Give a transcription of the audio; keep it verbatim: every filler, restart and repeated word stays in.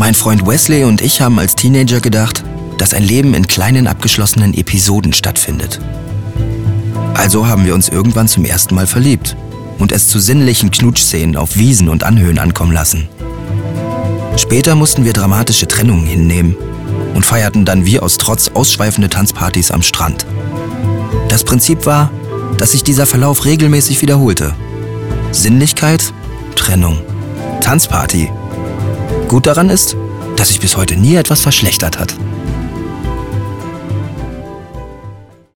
Mein Freund Wesley und ich haben als Teenager gedacht, dass ein Leben in kleinen abgeschlossenen Episoden stattfindet. Also haben wir uns irgendwann zum ersten Mal verliebt und es zu sinnlichen Knutschszenen auf Wiesen und Anhöhen ankommen lassen. Später mussten wir dramatische Trennungen hinnehmen und feierten dann wie aus Trotz ausschweifende Tanzpartys am Strand. Das Prinzip war, dass sich dieser Verlauf regelmäßig wiederholte. Sinnlichkeit, Trennung, Tanzparty. Gut daran ist, dass sich bis heute nie etwas verschlechtert hat.